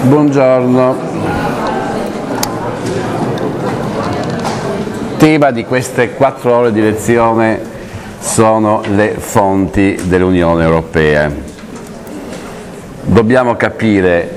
Buongiorno. Tema di queste 4 ore di lezione sono le fonti dell'Unione Europea. Dobbiamo capire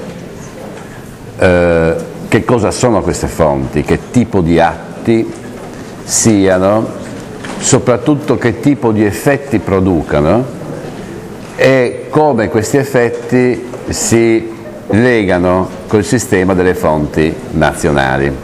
che cosa sono queste fonti, che tipo di atti siano, soprattutto che tipo di effetti producano e come questi effetti si legano col sistema delle fonti nazionali.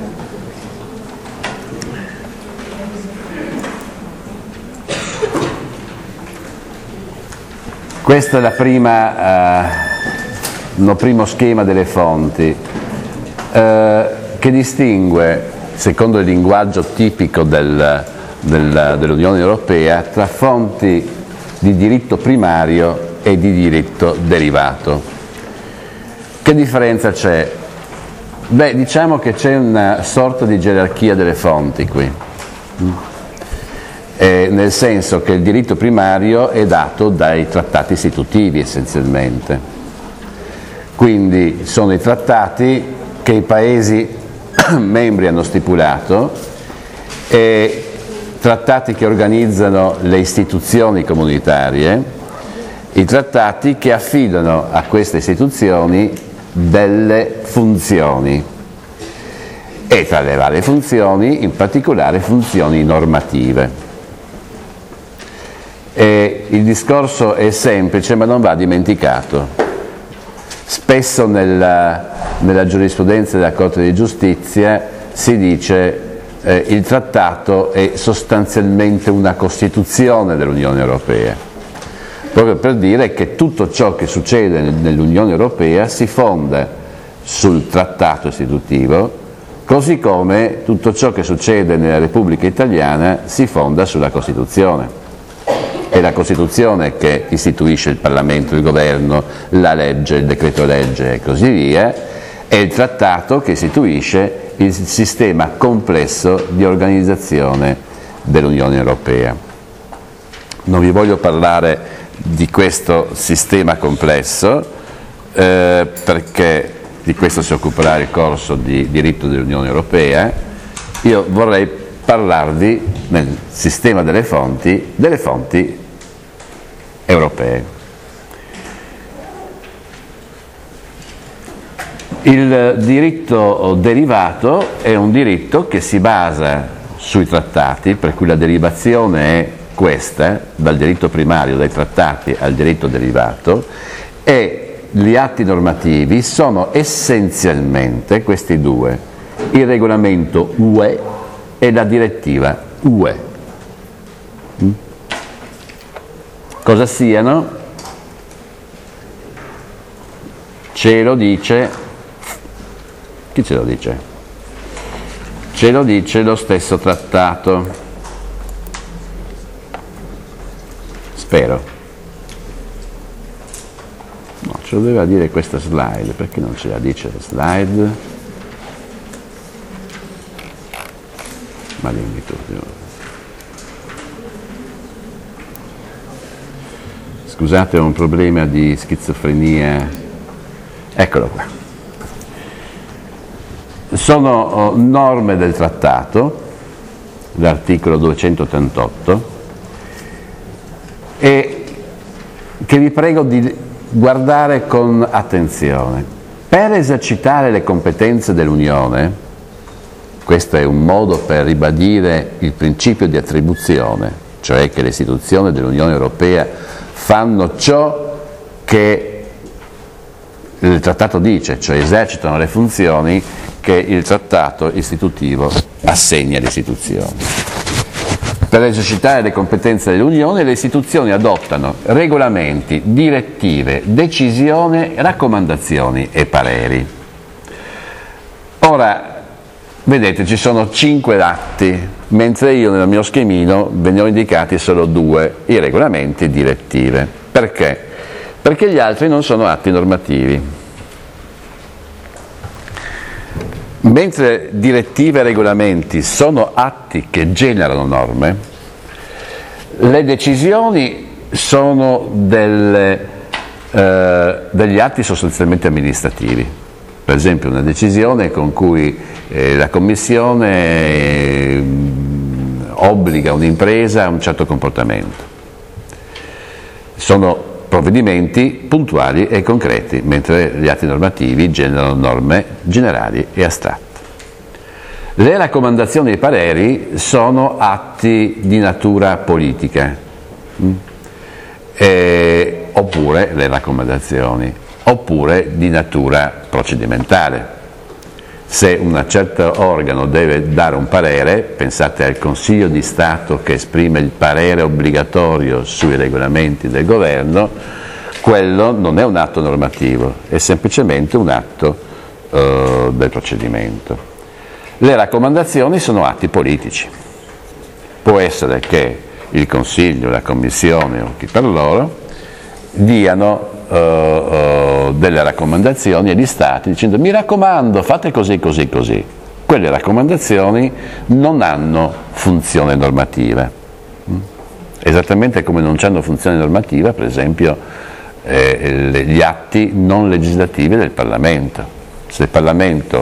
Questo è il primo schema delle fonti che distingue, secondo il linguaggio tipico dell'Unione Europea, tra fonti di diritto primario e di diritto derivato. Che differenza c'è? Beh, diciamo che c'è una sorta di gerarchia delle fonti qui, nel senso che il diritto primario è dato dai trattati istitutivi essenzialmente. Quindi sono i trattati che i Paesi membri hanno stipulato, e trattati che organizzano le istituzioni comunitarie, i trattati che affidano a queste istituzioni delle funzioni, e tra le varie funzioni in particolare funzioni normative. E il discorso è semplice ma non va dimenticato. Spesso nella giurisprudenza della Corte di Giustizia si dice il trattato è sostanzialmente una Costituzione dell'Unione Europea, proprio per dire che tutto ciò che succede nell'Unione Europea si fonda sul trattato istitutivo, così come tutto ciò che succede nella Repubblica Italiana si fonda sulla Costituzione. È la Costituzione che istituisce il Parlamento, il Governo, la legge, il decreto legge e così via, è il trattato che istituisce il sistema complesso di organizzazione dell'Unione Europea. Non vi voglio parlare di questo sistema complesso perché di questo si occuperà il corso di diritto dell'Unione Europea. Io vorrei parlarvi nel sistema delle fonti europee. Il diritto derivato è un diritto che si basa sui trattati, per cui la derivazione è questa, dal diritto primario, dai trattati al diritto derivato, e gli atti normativi sono essenzialmente questi due: il regolamento UE e la direttiva UE. Cosa siano? Ce lo dice, chi ce lo dice? Ce lo dice lo stesso trattato. Spero. No, ce lo doveva dire questa slide, perché non ce la dice la slide? Ma dimmi tu. Scusate, ho un problema di schizofrenia. Eccolo qua. Sono norme del trattato, l'articolo 288, e che vi prego di guardare con attenzione. Per esercitare le competenze dell'Unione, questo è un modo per ribadire il principio di attribuzione, cioè che le istituzioni dell'Unione Europea fanno ciò che il trattato dice, cioè esercitano le funzioni che il trattato istitutivo assegna alle istituzioni. Per esercitare le competenze dell'Unione, le istituzioni adottano regolamenti, direttive, decisioni, raccomandazioni e pareri. Ora, vedete, ci sono 5 atti, mentre io nel mio schemino ve ne ho indicati solo 2, i regolamenti e direttive. Perché? Perché gli altri non sono atti normativi. Mentre direttive e regolamenti sono atti che generano norme, le decisioni sono degli atti sostanzialmente amministrativi, Per esempio una decisione con cui la Commissione obbliga un'impresa a un certo comportamento. Sono provvedimenti puntuali e concreti, mentre gli atti normativi generano norme generali e astratte. Le raccomandazioni e i pareri sono atti di natura politica, oppure le raccomandazioni, oppure di natura procedimentale. Se un certo organo deve dare un parere, pensate al Consiglio di Stato che esprime il parere obbligatorio sui regolamenti del governo, quello non è un atto normativo, è semplicemente un atto del procedimento. Le raccomandazioni sono atti politici. Può essere che il Consiglio, la Commissione o chi per loro diano delle raccomandazioni agli Stati dicendo mi raccomando fate così, così, così. Quelle raccomandazioni non hanno funzione normativa, esattamente come non hanno funzione normativa per esempio gli atti non legislativi del Parlamento. Se il Parlamento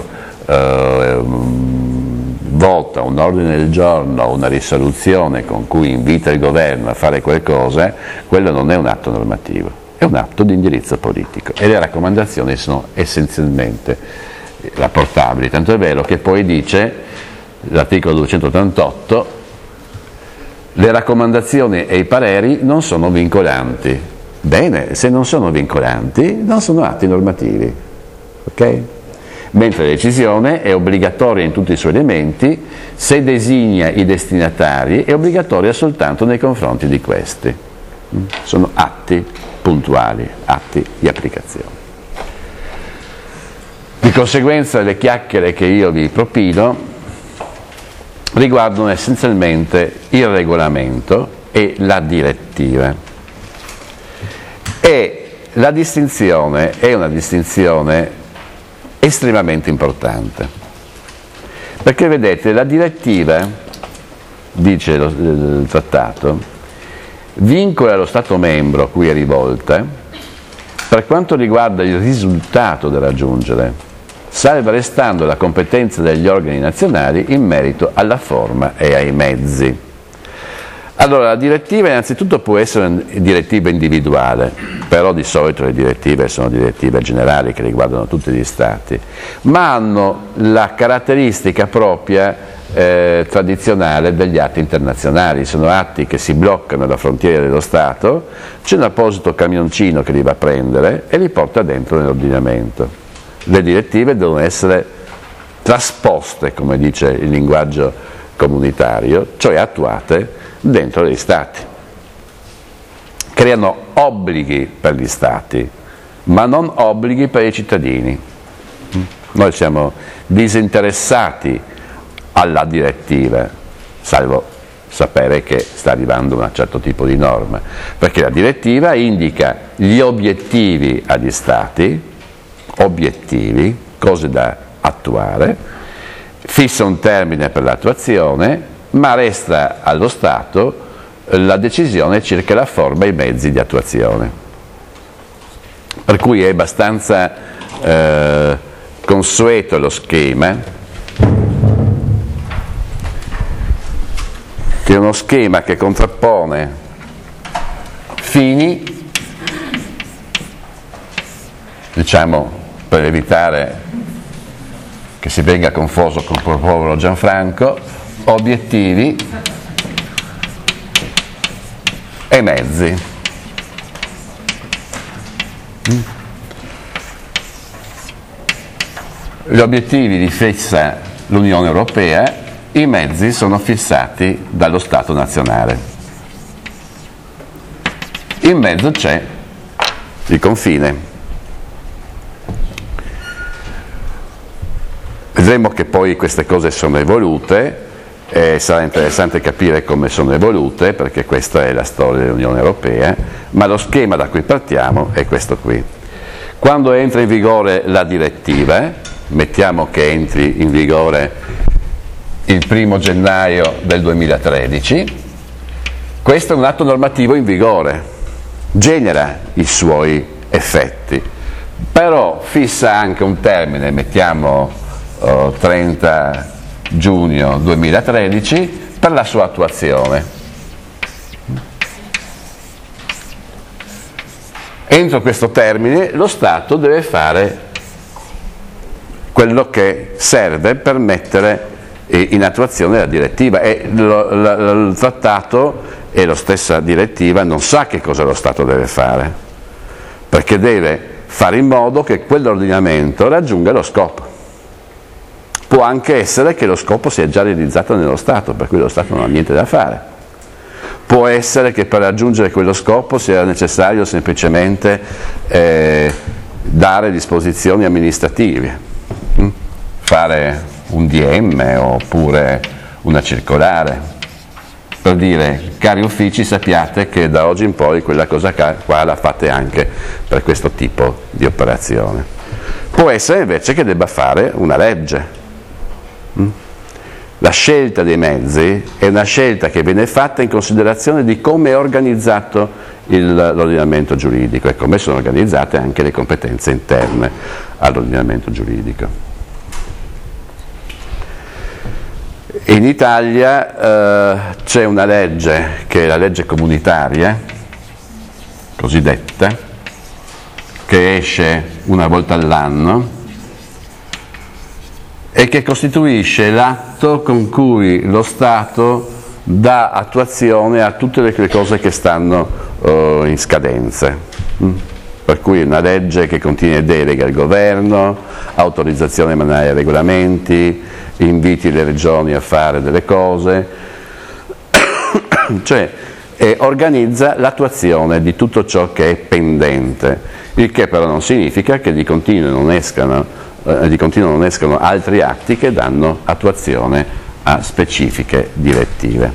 vota un ordine del giorno o una risoluzione con cui invita il governo a fare qualcosa, quello non è un atto normativo, è un atto di indirizzo politico e le raccomandazioni sono essenzialmente rapportabili, tanto è vero che poi dice l'articolo 288 le raccomandazioni e i pareri non sono vincolanti. Bene, se non sono vincolanti non sono atti normativi, ok? Mentre la decisione è obbligatoria in tutti i suoi elementi, se designa i destinatari è obbligatoria soltanto nei confronti di questi. Sono atti puntuali, atti di applicazione. Di conseguenza le chiacchiere che io vi propino riguardano essenzialmente il regolamento e la direttiva. E la distinzione è una distinzione estremamente importante, perché vedete la direttiva, dice il trattato, vincola lo Stato membro a cui è rivolta per quanto riguarda il risultato da raggiungere, salva restando la competenza degli organi nazionali in merito alla forma e ai mezzi. Allora, la direttiva innanzitutto può essere una direttiva individuale, però di solito le direttive sono direttive generali che riguardano tutti gli Stati, ma hanno la caratteristica propria tradizionale degli atti internazionali. Sono atti che si bloccano alla frontiera dello Stato, c'è un apposito camioncino che li va a prendere e li porta dentro nell'ordinamento. Le direttive devono essere trasposte, come dice il linguaggio comunitario, cioè attuate dentro gli Stati. Creano obblighi per gli Stati, ma non obblighi per i cittadini. Noi siamo disinteressati alla direttiva, salvo sapere che sta arrivando un certo tipo di norma, perché la direttiva indica gli obiettivi agli Stati, obiettivi, cose da attuare, fissa un termine per l'attuazione, ma resta allo Stato la decisione circa la forma e i mezzi di attuazione. Per cui è abbastanza consueto lo schema, che è uno schema che contrappone fini, diciamo per evitare che si venga confuso con il povero Gianfranco, obiettivi e mezzi. Gli obiettivi li fissa l'Unione Europea, i mezzi sono fissati dallo Stato nazionale. In mezzo c'è il confine. Vedremo che poi queste cose sono evolute, sarà interessante capire come sono evolute, perché questa è la storia dell'Unione Europea, ma lo schema da cui partiamo è questo qui. Quando entra in vigore la direttiva, mettiamo che entri in vigore il 1° gennaio del 2013, questo è un atto normativo in vigore, genera i suoi effetti. però fissa anche un termine, mettiamo 30 giugno 2013, per la sua attuazione. Entro questo termine lo Stato deve fare quello che serve per mettere in attuazione la direttiva, e il trattato e la stessa direttiva non sa che cosa lo Stato deve fare, perché deve fare in modo che quell'ordinamento raggiunga lo scopo. Può anche essere che lo scopo sia già realizzato nello Stato, per cui lo Stato non ha niente da fare. Può essere che per raggiungere quello scopo sia necessario semplicemente dare disposizioni amministrative, fare un DM oppure una circolare, per dire: cari uffici, sappiate che da oggi in poi quella cosa qua la fate anche per questo tipo di operazione. Può essere invece che debba fare una legge. La scelta dei mezzi è una scelta che viene fatta in considerazione di come è organizzato l'ordinamento giuridico e come sono organizzate anche le competenze interne all'ordinamento giuridico. In Italia c'è una legge, che è la legge comunitaria, cosiddetta, che esce una volta all'anno e che costituisce l'atto con cui lo Stato dà attuazione a tutte le cose che stanno in scadenze. Per cui una legge che contiene deleghe al governo, autorizzazione a emanare regolamenti, inviti le regioni a fare delle cose, cioè organizza l'attuazione di tutto ciò che è pendente, il che però non significa che di continuo non escano altri atti che danno attuazione a specifiche direttive.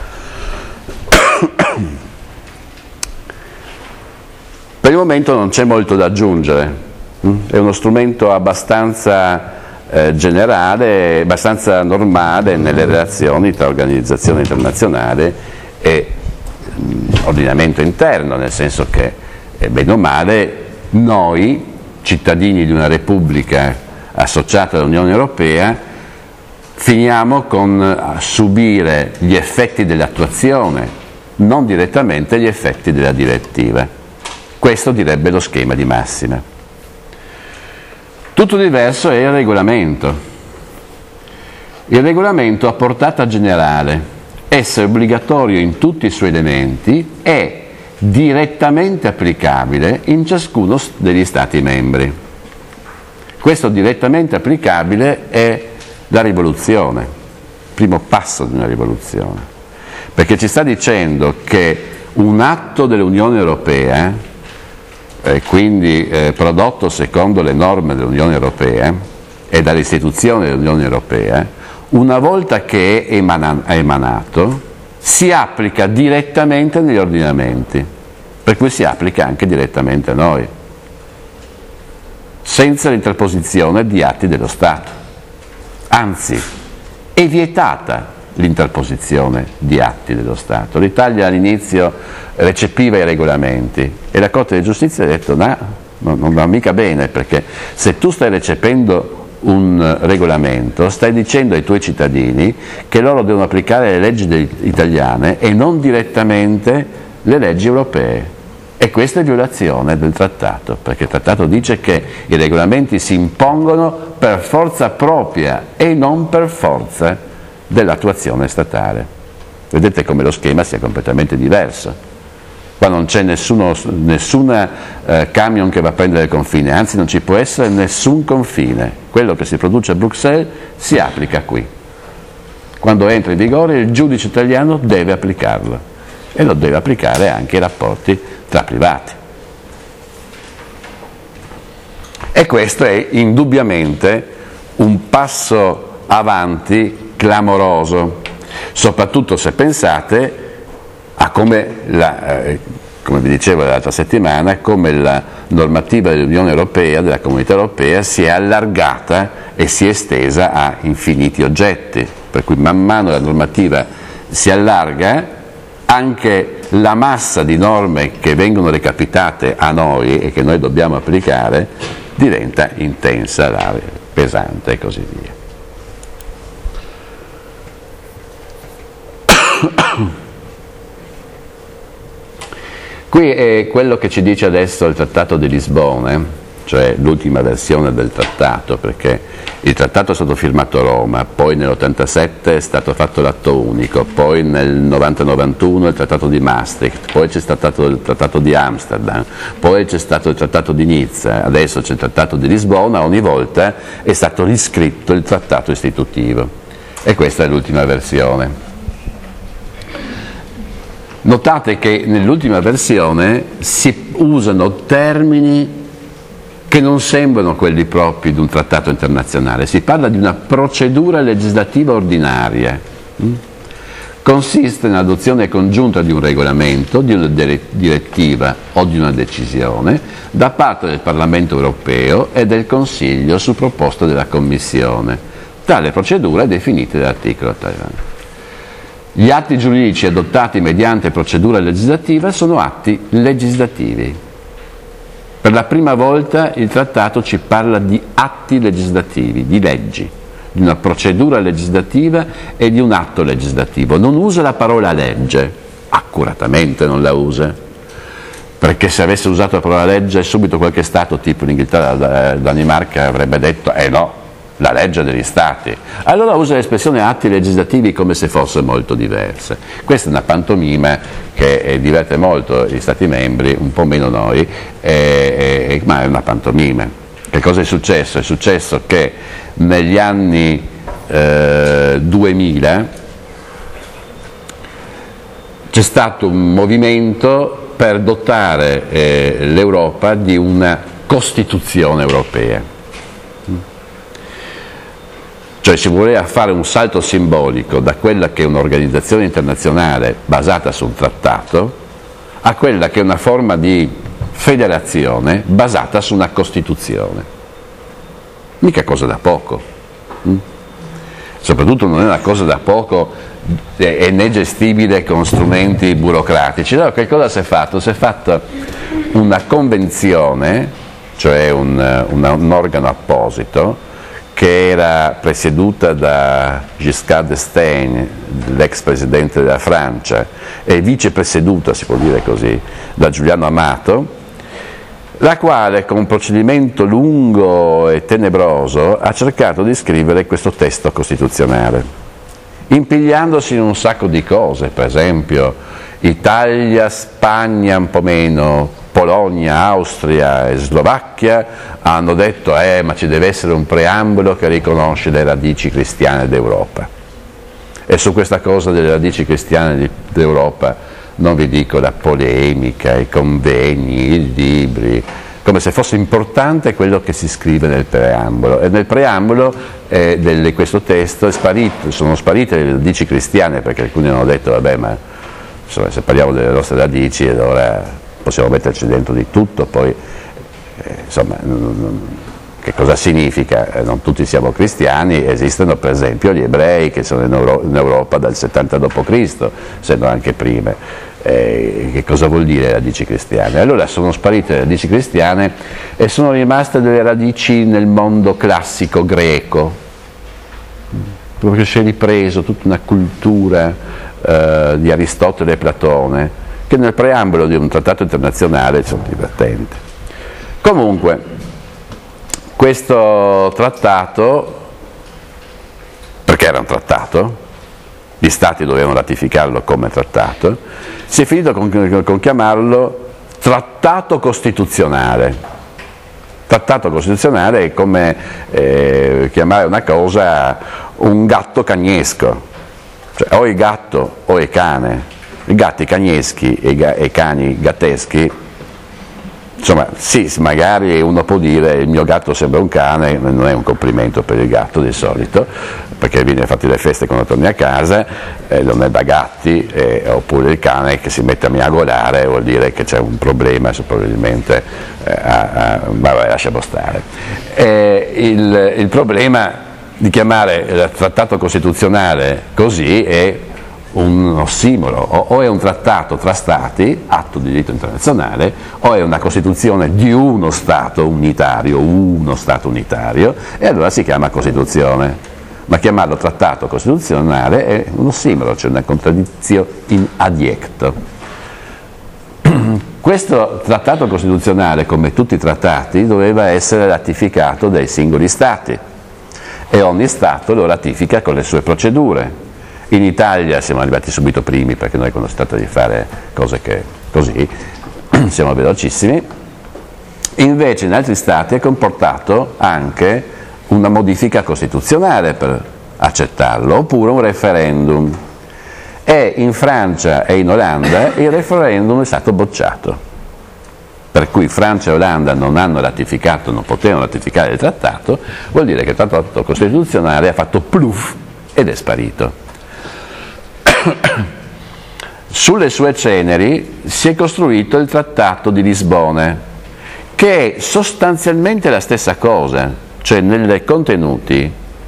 Per il momento non c'è molto da aggiungere, è uno strumento abbastanza generale, abbastanza normale nelle relazioni tra organizzazione internazionale e ordinamento interno, nel senso che bene o male noi, cittadini di una repubblica associata all'Unione Europea, finiamo con subire gli effetti dell'attuazione, non direttamente gli effetti della direttiva. Questo direbbe lo schema di massima. Tutto diverso è il regolamento. Il regolamento a portata generale, essere obbligatorio in tutti i suoi elementi, è direttamente applicabile in ciascuno degli Stati membri. Questo direttamente applicabile è la rivoluzione, il primo passo di una rivoluzione, perché ci sta dicendo che un atto dell'Unione Europea, quindi prodotto secondo le norme dell'Unione Europea e dalle istituzioni dell'Unione Europea, una volta che è emanato, si applica direttamente negli ordinamenti, per cui si applica anche direttamente a noi, senza l'interposizione di atti dello Stato. Anzi, è vietata l'interposizione di atti dello Stato. L'Italia all'inizio recepiva i regolamenti e la Corte di Giustizia ha detto no, non va mica bene, perché se tu stai recependo un regolamento stai dicendo ai tuoi cittadini che loro devono applicare le leggi italiane e non direttamente le leggi europee, e questa è violazione del trattato, perché il trattato dice che i regolamenti si impongono per forza propria e non per forza dell'attuazione statale. Vedete come lo schema sia completamente diverso. Qua non c'è nessuna camion che va a prendere il confine, anzi non ci può essere nessun confine. Quello che si produce a Bruxelles si applica qui. Quando entra in vigore il giudice italiano deve applicarlo, e lo deve applicare anche ai rapporti tra privati. E questo è indubbiamente un passo avanti clamoroso, soprattutto se pensate a come vi dicevo l'altra settimana, come la normativa dell'Unione Europea, della Comunità Europea, si è allargata e si è estesa a infiniti oggetti, per cui man mano la normativa si allarga, anche la massa di norme che vengono recapitate a noi e che noi dobbiamo applicare diventa intensa, pesante e così via. Qui è quello che ci dice adesso il Trattato di Lisbona, cioè l'ultima versione del trattato, perché il trattato è stato firmato a Roma, poi nell'87 è stato fatto l'atto unico, poi nel 90-91 il trattato di Maastricht, poi c'è stato il trattato di Amsterdam, poi c'è stato il trattato di Nizza, adesso c'è il trattato di Lisbona, ogni volta è stato riscritto il trattato istitutivo e questa è l'ultima versione. Notate che nell'ultima versione si usano termini che non sembrano quelli propri di un trattato internazionale, si parla di una procedura legislativa ordinaria. Consiste nell'adozione congiunta di un regolamento, di una direttiva o di una decisione da parte del Parlamento europeo e del Consiglio su proposta della Commissione. Tale procedura è definita dall'articolo 3. Gli atti giuridici adottati mediante procedura legislativa sono atti legislativi. Per la prima volta il trattato ci parla di atti legislativi, di leggi, di una procedura legislativa e di un atto legislativo. Non usa la parola legge, accuratamente non la usa, perché se avesse usato la parola legge subito qualche Stato, tipo l'Inghilterra, la Danimarca, avrebbe detto no, la legge degli Stati. Allora usa l'espressione atti legislativi come se fosse molto diversa. Questa è una pantomima che diverte molto gli Stati membri, un po' meno noi, ma è una pantomima. Che cosa è successo? È successo che negli anni 2000 c'è stato un movimento per dotare l'Europa di una Costituzione europea. Cioè si voleva fare un salto simbolico da quella che è un'organizzazione internazionale basata sul trattato a quella che è una forma di federazione basata su una Costituzione. Mica cosa da poco. Soprattutto non è una cosa da poco e né gestibile con strumenti burocratici. Allora che cosa si è fatto? Si è fatta una convenzione, cioè un organo apposito, che era presieduta da Giscard d'Estaing, l'ex presidente della Francia, e vicepresieduta, si può dire così, da Giuliano Amato, la quale con un procedimento lungo e tenebroso ha cercato di scrivere questo testo costituzionale, impigliandosi in un sacco di cose, per esempio Italia, Spagna un po' meno, Polonia, Austria e Slovacchia hanno detto ma ci deve essere un preambolo che riconosce le radici cristiane d'Europa. E su questa cosa delle radici cristiane d'Europa non vi dico la polemica, i convegni, i libri, come se fosse importante quello che si scrive nel preambolo. E nel preambolo di questo testo sono sparite le radici cristiane, perché alcuni hanno detto vabbè, ma insomma, se parliamo delle nostre radici allora possiamo metterci dentro di tutto, poi insomma che cosa significa? Non tutti siamo cristiani, esistono per esempio gli ebrei che sono in Europa dal 70 d.C., se non anche prima. Che cosa vuol dire radici cristiane? Allora sono sparite le radici cristiane e sono rimaste delle radici nel mondo classico greco, proprio si è ripreso tutta una cultura di Aristotele e Platone, che nel preambolo di un trattato internazionale sono divertenti. Comunque, questo trattato, perché era un trattato, gli Stati dovevano ratificarlo come trattato, si è finito con chiamarlo Trattato Costituzionale. Trattato Costituzionale è come chiamare una cosa un gatto cagnesco, cioè o è gatto o è cane. I gatti cagneschi e i cani gatteschi, insomma sì, magari uno può dire il mio gatto sembra un cane, non è un complimento per il gatto di solito, perché viene fatti le feste quando torni a casa, non è da gatti, oppure il cane che si mette a miagolare vuol dire che c'è un problema, probabilmente, vabbè, lasciamo stare. Il problema di chiamare il trattato costituzionale così è un ossimoro, o è un trattato tra stati, atto di diritto internazionale, o è una costituzione di uno stato unitario, e allora si chiama Costituzione. Ma chiamarlo trattato costituzionale è un ossimoro, cioè una contraddizione in adjecto. Questo trattato costituzionale, come tutti i trattati, doveva essere ratificato dai singoli stati e ogni stato lo ratifica con le sue procedure. In Italia siamo arrivati subito primi perché noi quando si tratta di fare cose che così siamo velocissimi, invece in altri stati è comportato anche una modifica costituzionale per accettarlo, oppure un referendum. E in Francia e in Olanda il referendum è stato bocciato, per cui Francia e Olanda non hanno ratificato, non potevano ratificare il trattato, vuol dire che il trattato costituzionale ha fatto pluf ed è sparito. Sulle sue ceneri si è costruito il Trattato di Lisbona, che è sostanzialmente la stessa cosa, cioè nei contenuti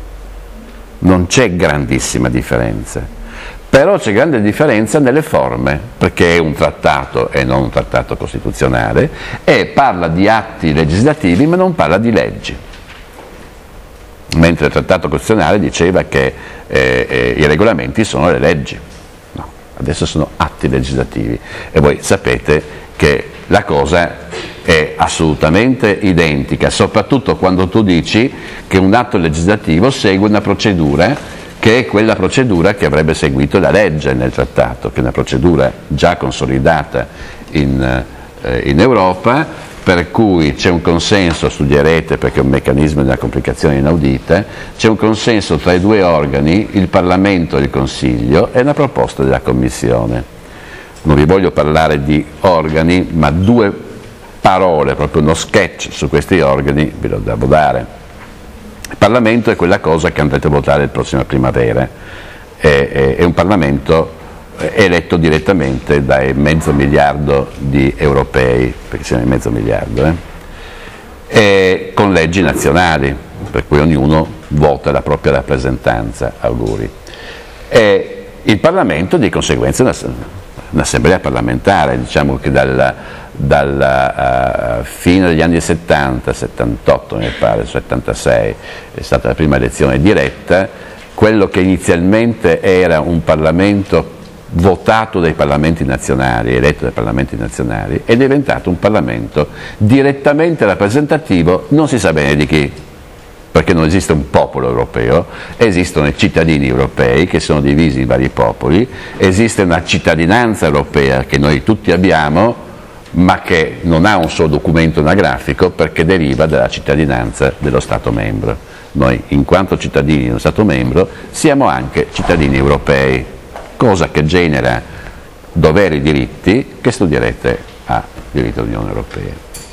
non c'è grandissima differenza. Però c'è grande differenza nelle forme, perché è un trattato e non un trattato costituzionale, e parla di atti legislativi ma non parla di leggi. Mentre il trattato costituzionale diceva che i regolamenti sono le leggi. No, adesso sono atti legislativi. E voi sapete che la cosa è assolutamente identica, soprattutto quando tu dici che un atto legislativo segue una procedura che è quella procedura che avrebbe seguito la legge nel trattato, che è una procedura già consolidata in Europa, per cui c'è un consenso, studierete perché è un meccanismo di una complicazione inaudita, c'è un consenso tra i due organi, il Parlamento e il Consiglio, e una proposta della Commissione. Non vi voglio parlare di organi, ma due parole, proprio uno sketch su questi organi ve lo devo dare. Il Parlamento è quella cosa che andrete a votare la prossima primavera, è un Parlamento eletto direttamente dai 500 milioni di europei, perché siamo in 500 milioni, e con leggi nazionali, per cui ognuno vota la propria rappresentanza, auguri. E il Parlamento di conseguenza è un'assemblea parlamentare, diciamo che dalla fine degli anni 70, 78 mi pare, 76 è stata la prima elezione diretta, quello che inizialmente era un Parlamento votato dai Parlamenti nazionali, eletto dai Parlamenti nazionali, è diventato un Parlamento direttamente rappresentativo, non si sa bene di chi, perché non esiste un popolo europeo, esistono i cittadini europei che sono divisi in vari popoli, esiste una cittadinanza europea che noi tutti abbiamo, ma che non ha un suo documento anagrafico perché deriva dalla cittadinanza dello Stato membro. Noi, in quanto cittadini di uno Stato membro, siamo anche cittadini europei, cosa che genera doveri e diritti che studierete a diritto dell'Unione Europea.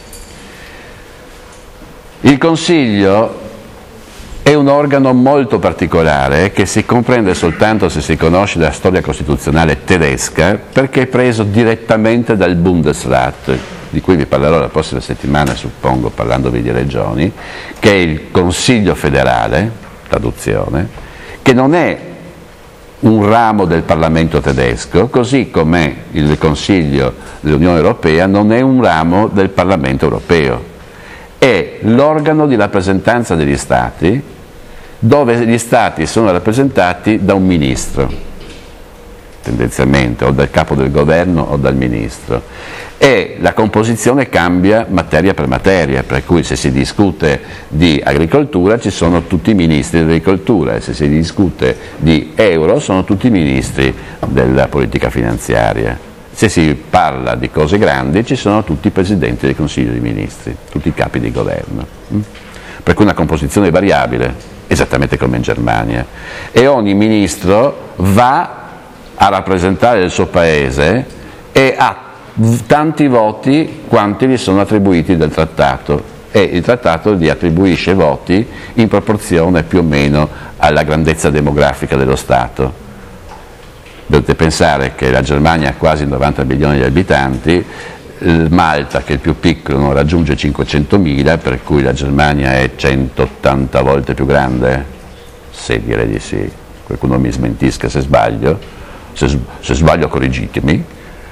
Il Consiglio è un organo molto particolare che si comprende soltanto se si conosce la storia costituzionale tedesca, perché è preso direttamente dal Bundesrat, di cui vi parlerò la prossima settimana, suppongo, parlandovi di regioni, che è il Consiglio federale, traduzione, che non è un ramo del Parlamento tedesco, così come il Consiglio dell'Unione Europea non è un ramo del Parlamento europeo. È l'organo di rappresentanza degli Stati, dove gli Stati sono rappresentati da un ministro, tendenzialmente, o dal capo del governo o dal ministro, e la composizione cambia materia per materia, per cui se si discute di agricoltura ci sono tutti i ministri dell'agricoltura, e se si discute di euro sono tutti i ministri della politica finanziaria. Se si parla di cose grandi ci sono tutti i presidenti del Consiglio dei Ministri, tutti i capi di governo. Per cui una composizione variabile, esattamente come in Germania. E ogni ministro va a rappresentare il suo paese e ha tanti voti quanti gli sono attribuiti dal trattato. E il trattato gli attribuisce voti in proporzione più o meno alla grandezza demografica dello Stato. Dovete pensare che la Germania ha quasi 90 milioni di abitanti, Malta, che è il più piccolo, non raggiunge 500.000, per cui la Germania è 180 volte più grande, se direi di sì, qualcuno mi smentisca se sbaglio, se sbaglio correggitemi,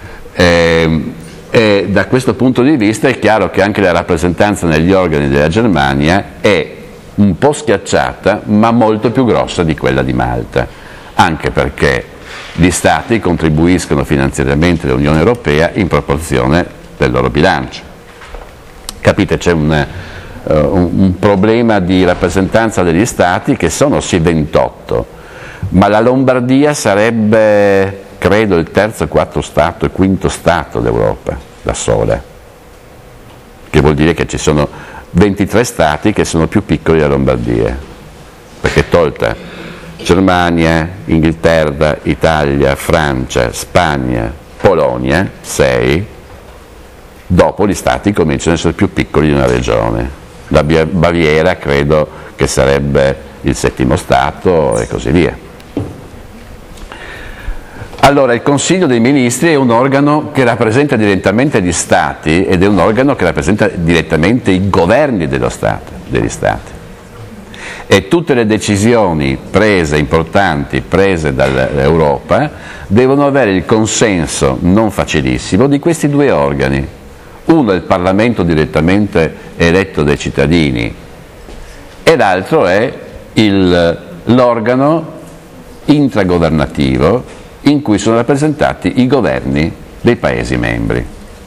e da questo punto di vista è chiaro che anche la rappresentanza negli organi della Germania è un po' schiacciata, ma molto più grossa di quella di Malta, anche perché gli Stati contribuiscono finanziariamente all'Unione Europea in proporzione del loro bilancio. Capite, c'è un problema di rappresentanza degli Stati che sono sì 28, ma la Lombardia sarebbe, credo, il terzo, quarto Stato e quinto Stato d'Europa, da sola, che vuol dire che ci sono 23 Stati che sono più piccoli della Lombardia, perché tolta Germania, Inghilterra, Italia, Francia, Spagna, Polonia, 6, dopo gli Stati cominciano ad essere più piccoli di una regione. La Baviera credo che sarebbe il settimo Stato e così via. Allora, il Consiglio dei Ministri è un organo che rappresenta direttamente gli Stati ed è un organo che rappresenta direttamente i governi degli Stati. E tutte le decisioni importanti prese dall'Europa devono avere il consenso non facilissimo di questi due organi. Uno è il Parlamento direttamente eletto dai cittadini e l'altro è l'organo intragovernativo in cui sono rappresentati i governi dei Paesi membri.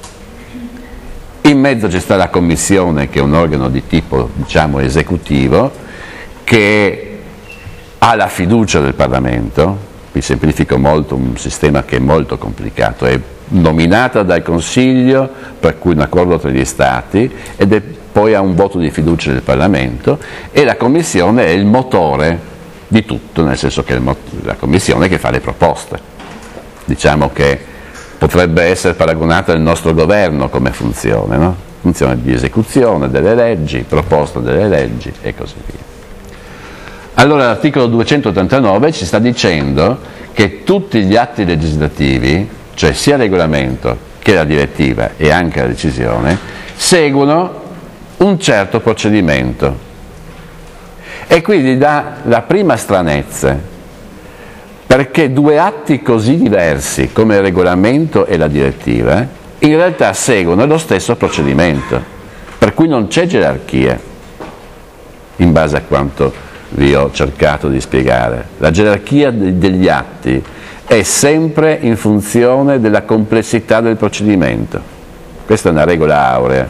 In mezzo c'è sta la Commissione, che è un organo di tipo, diciamo, esecutivo, che ha la fiducia del Parlamento. Vi semplifico molto un sistema che è molto complicato, è nominata dal Consiglio, per cui un accordo tra gli Stati, ed poi ha un voto di fiducia del Parlamento, e la Commissione è il motore di tutto, nel senso che è la Commissione che fa le proposte. Diciamo che potrebbe essere paragonata al nostro governo come funzione, no? Funzione di esecuzione delle leggi, proposta delle leggi e così via. Allora l'articolo 289 ci sta dicendo che tutti gli atti legislativi, cioè sia il regolamento che la direttiva e anche la decisione, seguono un certo procedimento. E quindi dà la prima stranezza, perché due atti così diversi come il regolamento e la direttiva in realtà seguono lo stesso procedimento, per cui non c'è gerarchia, in base a quanto vi ho cercato di spiegare. La gerarchia degli atti è sempre in funzione della complessità del procedimento. Questa è una regola aurea.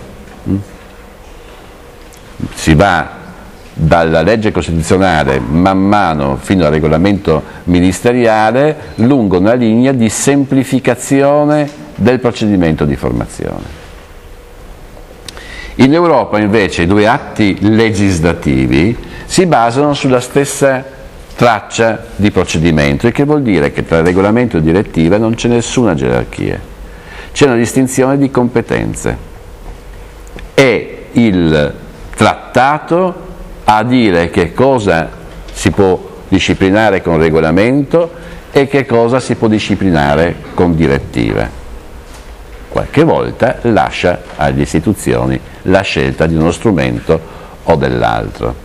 Si va dalla legge costituzionale man mano fino al regolamento ministeriale lungo una linea di semplificazione del procedimento di formazione. In Europa invece i due atti legislativi si basano sulla stessa traccia di procedimento, il che vuol dire che tra regolamento e direttiva non c'è nessuna gerarchia, c'è una distinzione di competenze. È il trattato a dire che cosa si può disciplinare con regolamento e che cosa si può disciplinare con direttiva. Qualche volta lascia alle istituzioni la scelta di uno strumento o dell'altro.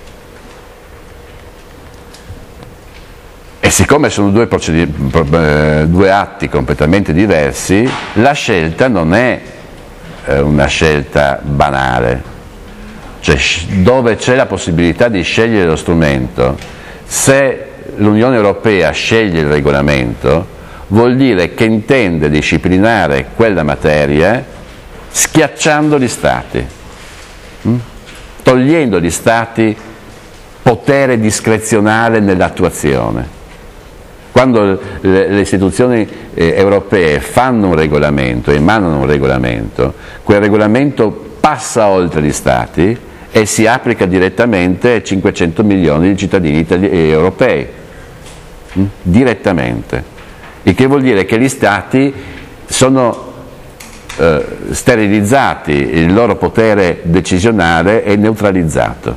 E siccome sono due atti completamente diversi, la scelta non è una scelta banale. Cioè, dove c'è la possibilità di scegliere lo strumento, se l'Unione Europea sceglie il regolamento, vuol dire che intende disciplinare quella materia schiacciando gli Stati, togliendo agli Stati potere discrezionale nell'attuazione. Quando le istituzioni europee fanno un regolamento, emanano un regolamento, quel regolamento passa oltre gli Stati e si applica direttamente ai 500 milioni di cittadini europei, direttamente, il che vuol dire che gli Stati sono sterilizzati, il loro potere decisionale è neutralizzato.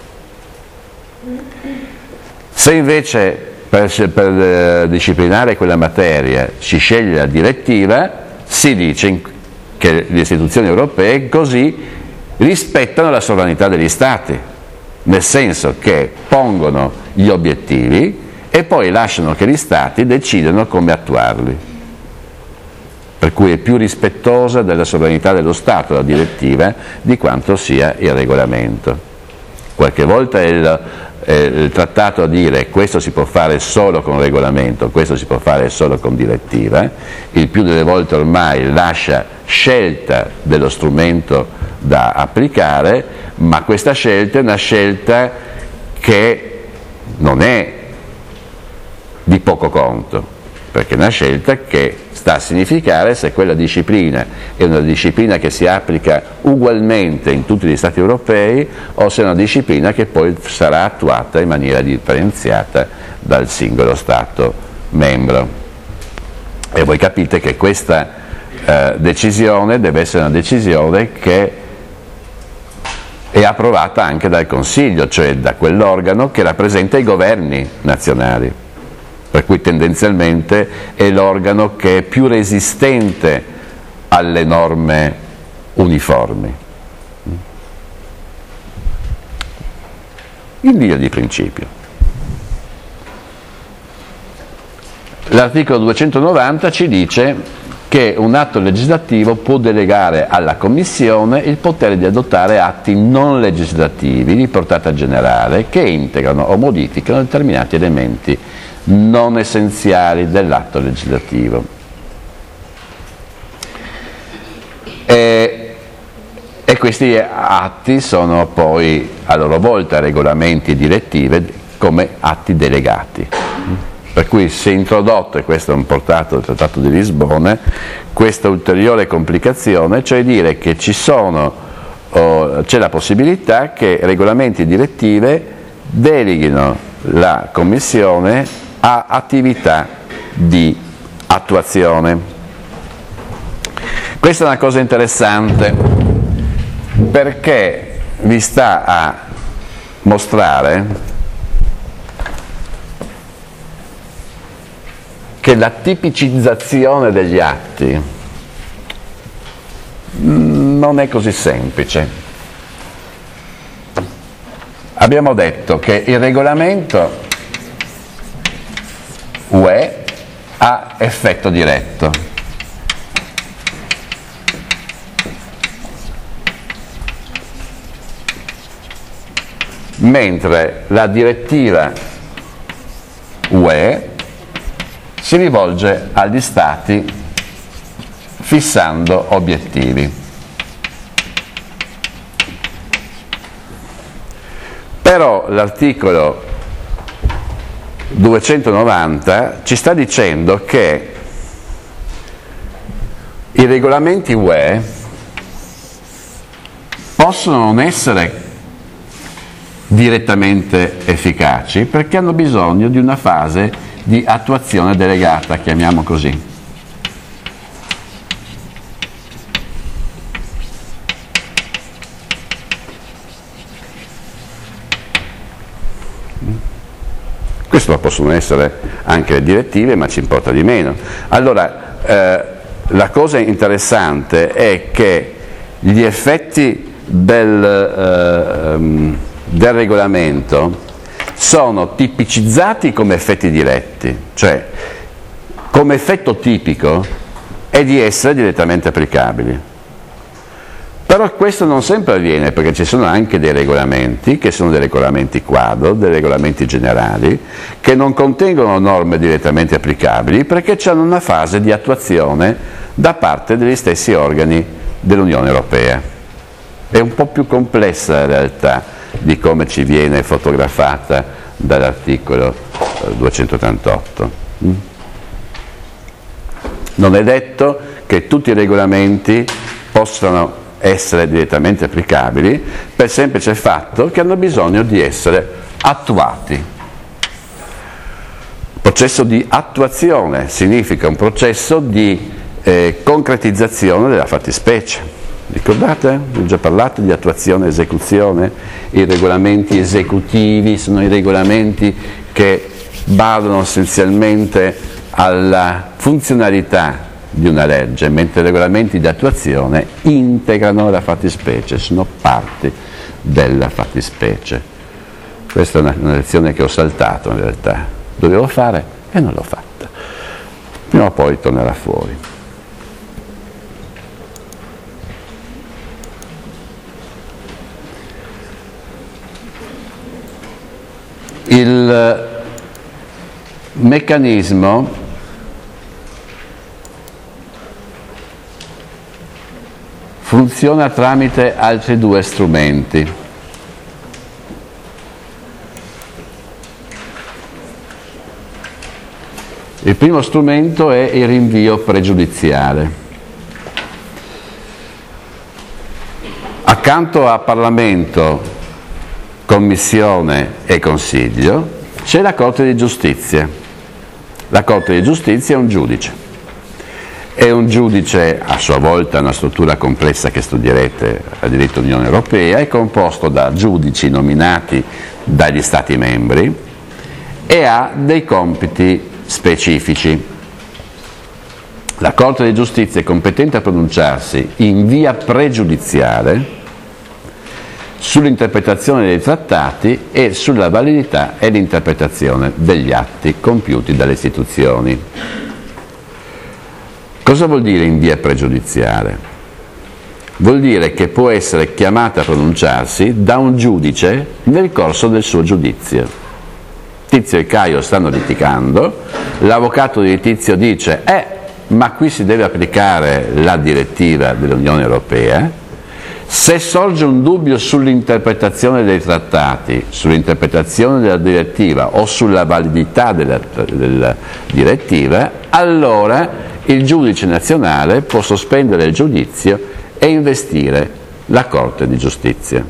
Se invece per disciplinare quella materia si sceglie la direttiva, si dice che le istituzioni europee così rispettano la sovranità degli Stati, nel senso che pongono gli obiettivi e poi lasciano che gli Stati decidano come attuarli. Per cui è più rispettosa della sovranità dello Stato la direttiva di quanto sia il regolamento. Qualche volta è il trattato a dire questo si può fare solo con regolamento, questo si può fare solo con direttiva, il più delle volte ormai lascia scelta dello strumento da applicare, ma questa scelta è una scelta che non è di poco conto, perché è una scelta che sta a significare se quella disciplina è una disciplina che si applica ugualmente in tutti gli Stati europei o se è una disciplina che poi sarà attuata in maniera differenziata dal singolo Stato membro. E voi capite che questa decisione deve essere una decisione che è approvata anche dal Consiglio, cioè da quell'organo che rappresenta i governi nazionali, per cui tendenzialmente è l'organo che è più resistente alle norme uniformi. In linea di principio. L'articolo 290 ci dice che un atto legislativo può delegare alla Commissione il potere di adottare atti non legislativi di portata generale che integrano o modificano determinati elementi non essenziali dell'atto legislativo. E questi atti sono poi a loro volta regolamenti e direttive come atti delegati. Per cui si è introdotto, e questo è un portato del Trattato di Lisbona, questa ulteriore complicazione, cioè dire che c'è la possibilità che regolamenti e direttive deleghino la Commissione a attività di attuazione. Questa è una cosa interessante perché vi sta a mostrare che la tipicizzazione degli atti non è così semplice. Abbiamo detto che il regolamento UE ha effetto diretto. Mentre la direttiva UE si rivolge agli Stati fissando obiettivi. Però l'articolo 290 ci sta dicendo che i regolamenti UE possono non essere direttamente efficaci perché hanno bisogno di una fase di attuazione delegata, chiamiamo così. Questo possono essere anche le direttive, ma ci importa di meno. Allora, la cosa interessante è che gli effetti del regolamento sono tipicizzati come effetti diretti, cioè come effetto tipico è di essere direttamente applicabili. Però questo non sempre avviene perché ci sono anche dei regolamenti, che sono dei regolamenti quadro, dei regolamenti generali, che non contengono norme direttamente applicabili perché hanno una fase di attuazione da parte degli stessi organi dell'Unione Europea. È un po' più complessa la realtà di come ci viene fotografata dall'articolo 288. Non è detto che tutti i regolamenti possano essere direttamente applicabili per il semplice fatto che hanno bisogno di essere attuati. Il processo di attuazione significa un processo di concretizzazione della fattispecie. Ricordate? Ho già parlato di attuazione e esecuzione. I regolamenti esecutivi sono i regolamenti che badano essenzialmente alla funzionalità di una legge, mentre i regolamenti di attuazione integrano la fattispecie, sono parti della fattispecie. Questa è una lezione che ho saltato in realtà, dovevo fare e non l'ho fatta. Prima o poi tornerà fuori. Il meccanismo funziona tramite altri due strumenti. Il primo strumento è il rinvio pregiudiziale. Accanto a Parlamento, Commissione e Consiglio c'è la Corte di Giustizia. La Corte di Giustizia è un giudice. È un giudice a sua volta, una struttura complessa che studierete al diritto dell'Unione Europea, è composto da giudici nominati dagli Stati membri e ha dei compiti specifici. La Corte di Giustizia è competente a pronunciarsi in via pregiudiziale sull'interpretazione dei trattati e sulla validità e l'interpretazione degli atti compiuti dalle istituzioni. Cosa vuol dire in via pregiudiziale? Vuol dire che può essere chiamata a pronunciarsi da un giudice nel corso del suo giudizio. Tizio e Caio stanno litigando, l'avvocato di Tizio dice ma qui si deve applicare la direttiva dell'Unione Europea. Se sorge un dubbio sull'interpretazione dei trattati, sull'interpretazione della direttiva o sulla validità della direttiva, allora il giudice nazionale può sospendere il giudizio e investire la Corte di Giustizia.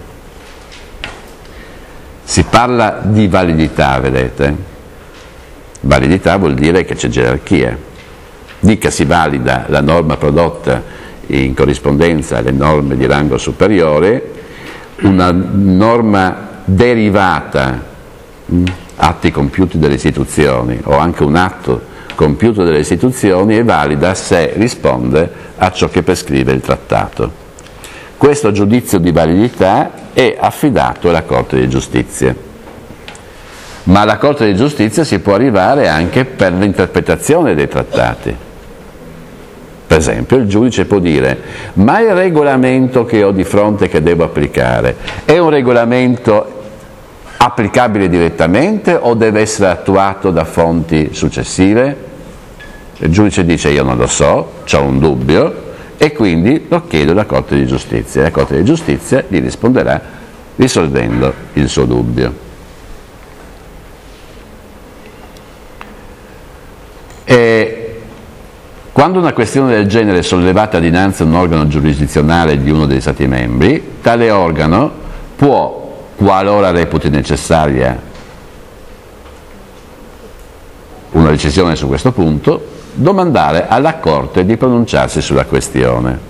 Si parla di validità, vedete? Validità vuol dire che c'è gerarchia. Dica si valida la norma prodotta in corrispondenza alle norme di rango superiore, una norma derivata, atti compiuti dalle istituzioni o anche un atto compiuto dalle istituzioni è valida se risponde a ciò che prescrive il trattato. Questo giudizio di validità è affidato alla Corte di Giustizia. Ma alla Corte di Giustizia si può arrivare anche per l'interpretazione dei trattati. Per esempio, il giudice può dire: ma il regolamento che ho di fronte che devo applicare è un regolamento applicabile direttamente o deve essere attuato da fonti successive? Il giudice dice: io non lo so, ho un dubbio, e quindi lo chiedo alla Corte di Giustizia. La Corte di Giustizia gli risponderà risolvendo il suo dubbio. Quando una questione del genere è sollevata dinanzi a un organo giurisdizionale di uno degli Stati membri, tale organo può, qualora reputi necessaria una decisione su questo punto, domandare alla Corte di pronunciarsi sulla questione.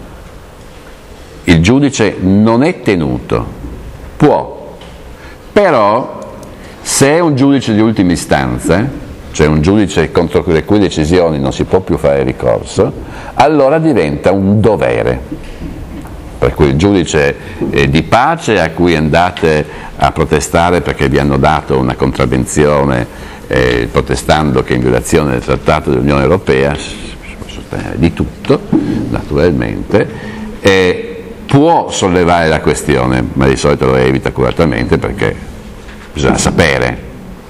Il giudice non è tenuto, può, però se è un giudice di ultima istanza, cioè un giudice contro le cui decisioni non si può più fare ricorso, allora diventa un dovere. Per cui il giudice di pace a cui andate a protestare perché vi hanno dato una contravvenzione protestando che è in violazione del Trattato dell'Unione Europea, di tutto naturalmente, può sollevare la questione, ma di solito lo evita accuratamente perché bisogna sapere.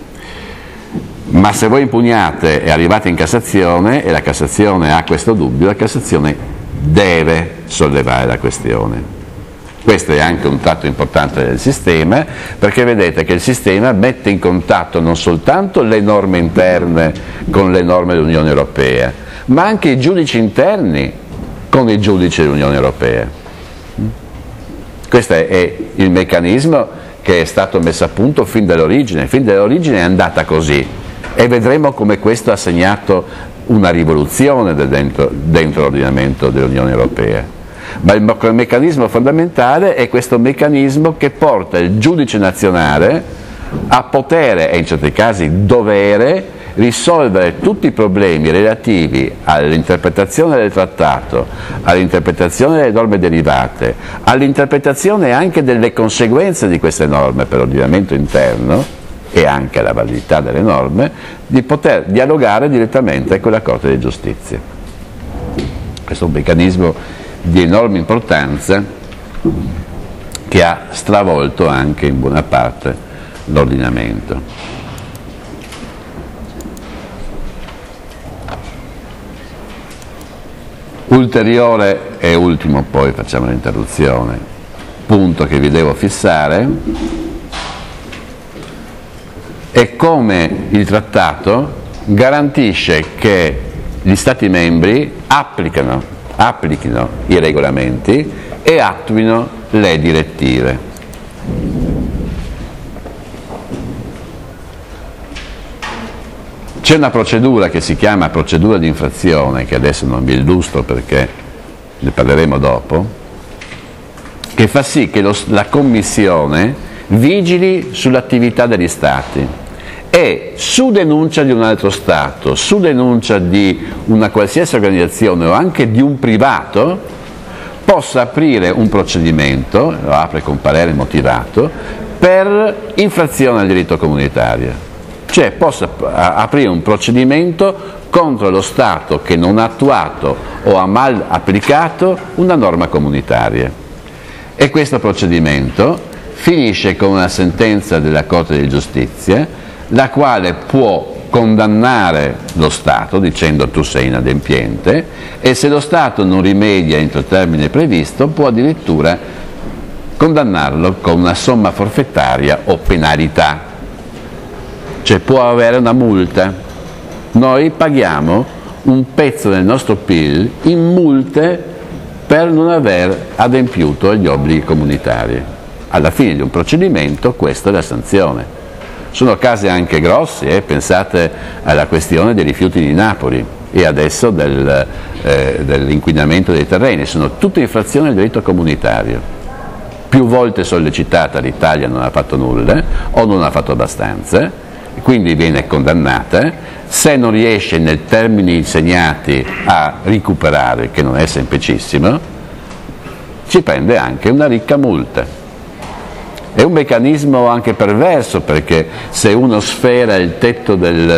Ma se voi impugnate e arrivate in Cassazione e la Cassazione ha questo dubbio, la Cassazione deve sollevare la questione. Questo è anche un tratto importante del sistema, perché vedete che il sistema mette in contatto non soltanto le norme interne con le norme dell'Unione Europea, ma anche i giudici interni con i giudici dell'Unione Europea. Questo è il meccanismo che è stato messo a punto fin dall'origine. Fin dall'origine è andata così. E vedremo come questo ha segnato una rivoluzione dentro l'ordinamento dell'Unione Europea. Ma il meccanismo fondamentale è questo meccanismo che porta il giudice nazionale a potere, e in certi casi dovere, risolvere tutti i problemi relativi all'interpretazione del trattato, all'interpretazione delle norme derivate, all'interpretazione anche delle conseguenze di queste norme per l'ordinamento interno, e anche alla validità delle norme, di poter dialogare direttamente con la Corte di Giustizia. Questo è un meccanismo di enorme importanza che ha stravolto anche in buona parte l'ordinamento. Ulteriore e ultimo, poi facciamo l'interruzione, punto che vi devo fissare, è come il trattato garantisce che gli Stati membri applichino i regolamenti e attuino le direttive. C'è una procedura che si chiama procedura di infrazione, che adesso non vi illustro perché ne parleremo dopo, che fa sì che la Commissione vigili sull'attività degli Stati e su denuncia di un altro Stato, su denuncia di una qualsiasi organizzazione o anche di un privato, possa aprire un procedimento, lo apre con parere motivato, per infrazione al diritto comunitario. Cioè possa aprire un procedimento contro lo Stato che non ha attuato o ha mal applicato una norma comunitaria. E questo procedimento finisce con una sentenza della Corte di Giustizia, la quale può condannare lo Stato dicendo tu sei inadempiente, e se lo Stato non rimedia entro il termine previsto può addirittura condannarlo con una somma forfettaria o penalità. Cioè può avere una multa. Noi paghiamo un pezzo del nostro PIL in multe per non aver adempiuto agli obblighi comunitari. Alla fine di un procedimento questa è la sanzione. Sono casi anche grossi, pensate alla questione dei rifiuti di Napoli e adesso dell'inquinamento dei terreni, sono tutte infrazioni al diritto comunitario. Più volte sollecitata l'Italia non ha fatto nulla o non ha fatto abbastanza, quindi viene condannata. Se non riesce nei termini segnati a recuperare, che non è semplicissimo, ci prende anche una ricca multa. È un meccanismo anche perverso, perché se uno sfera il tetto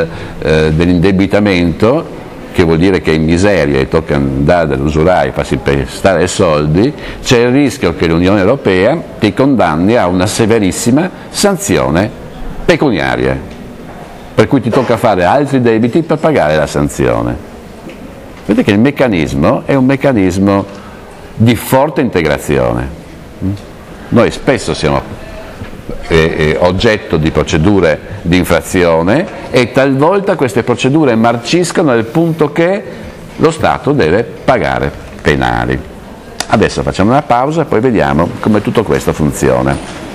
dell'indebitamento, che vuol dire che è in miseria e tocca andare dall'usuraio e farsi prestare soldi, c'è il rischio che l'Unione Europea ti condanni a una severissima sanzione pecuniaria, per cui ti tocca fare altri debiti per pagare la sanzione. Vedete che il meccanismo è un meccanismo di forte integrazione. Noi spesso siamo oggetto di procedure di infrazione e talvolta queste procedure marciscono al punto che lo Stato deve pagare penali. Adesso facciamo una pausa e poi vediamo come tutto questo funziona.